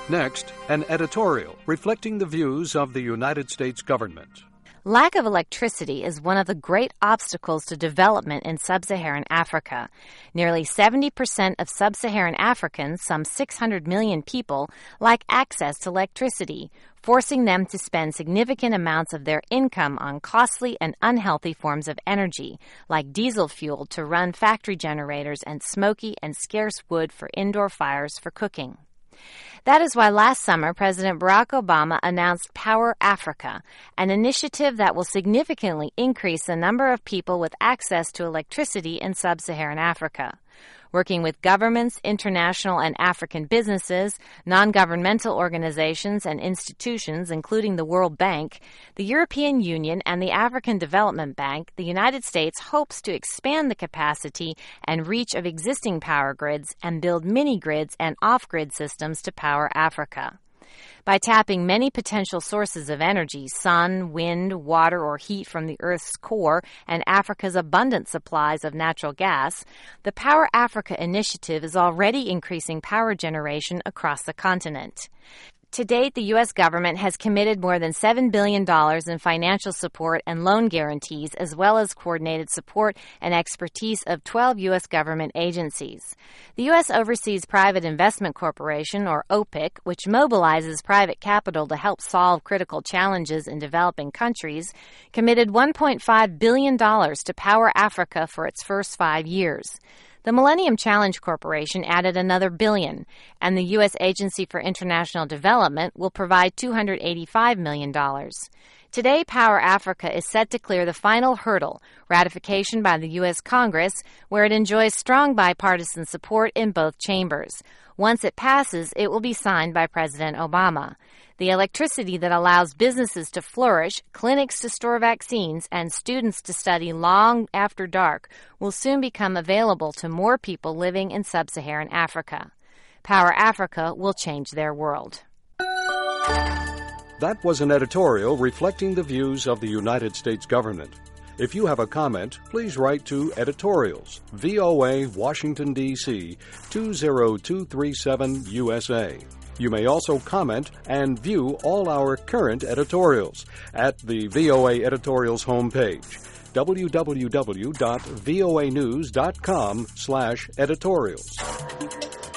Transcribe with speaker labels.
Speaker 1: Next, an editorial reflecting the views of the United States government.
Speaker 2: Lack of electricity is one of the great obstacles to development in sub-Saharan Africa. Nearly 70% of sub-Saharan Africans, some 600 million people, lack access to electricity, forcing them to spend significant amounts of their income on costly and unhealthy forms of energy, like diesel fuel to run factory generators and smoky and scarce wood for indoor fires for cooking. That is why last summer President Barack Obama announced Power Africa, an initiative that will significantly increase the number of people with access to electricity in sub-Saharan Africa. Working with governments, international and African businesses, non-governmental organizations and institutions, including the World Bank, the European Union, and the African Development Bank, the United States hopes to expand the capacity and reach of existing power grids and build mini-grids and off-grid systems to power Africa. By tapping many potential sources of energy, sun, wind, water, or heat from the Earth's core, and Africa's abundant supplies of natural gas, the Power Africa initiative is already increasing power generation across the continent. To date, the U.S. government has committed more than $7 billion in financial support and loan guarantees, as well as coordinated support and expertise of 12 U.S. government agencies. The U.S. Overseas Private Investment Corporation, or OPIC, which mobilizes private capital to help solve critical challenges in developing countries, committed $1.5 billion to Power Africa for its first 5 years. The Millennium Challenge Corporation added another $1 billion, and the U.S. Agency for International Development will provide $285 million. Today, Power Africa is set to clear the final hurdle, ratification by the U.S. Congress, where it enjoys strong bipartisan support in both chambers. Once it passes, it will be signed by President Obama. The electricity that allows businesses to flourish, clinics to store vaccines, and students to study long after dark will soon become available to more people living in sub-Saharan Africa. Power Africa will change their world.
Speaker 1: That was an editorial reflecting the views of the United States government. If you have a comment, please write to Editorials, VOA, Washington, D.C., 20237 USA. You may also comment and view all our current editorials at the VOA Editorials homepage, www.voanews.com/editorials.